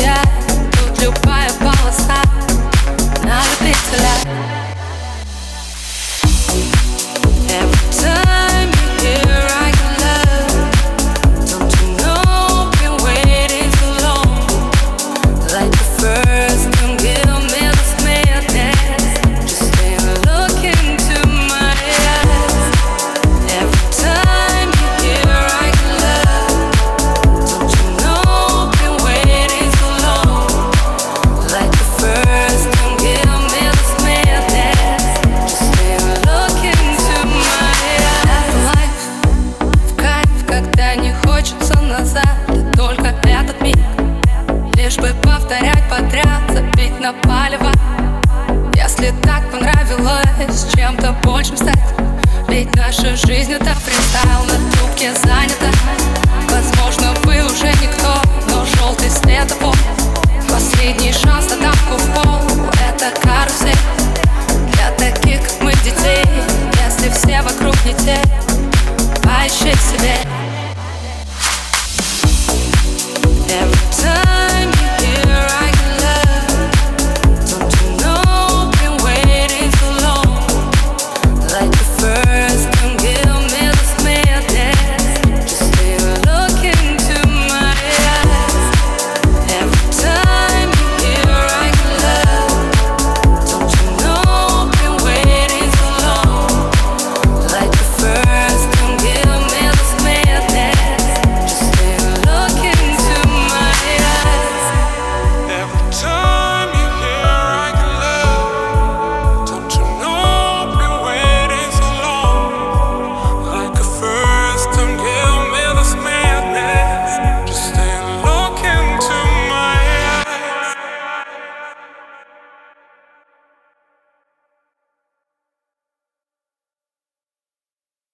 тебя. Тут любая полоса на любителя. Every time you hear I can love, don't you know been waiting so long? Like the first time, give me this madness. Just stay and look into my eyes. Every time you hear I can love, don't you know been waiting so long? Like the first time, give me this madness. Just stay and look into my eyes. Life в кайф, когда не хочется назад, и только этот миг, лишь бы повторять подряд, забить на палево. Если так понравилось чем-то большим стать, ведь наша жизнь это фристайл, на трубке занята. Возможно, вы уже никто, но желтый светофор, последний шанс на тапку в пол. Это карусель для таких, как мы, детей. Если все вокруг не те, поищи в себе.